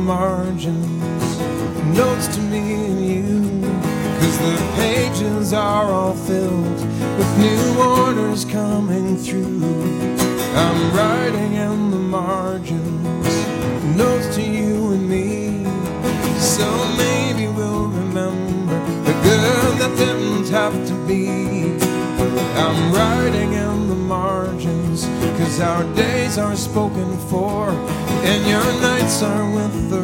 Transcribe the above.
margins notes to me and you, 'cause the pages are all filled with new orders coming through. I'm writing in the margins notes to you and me, so maybe we'll remember the good that didn't have to be. I'm writing in the margins, 'cause our days are spoken for and your nights are with the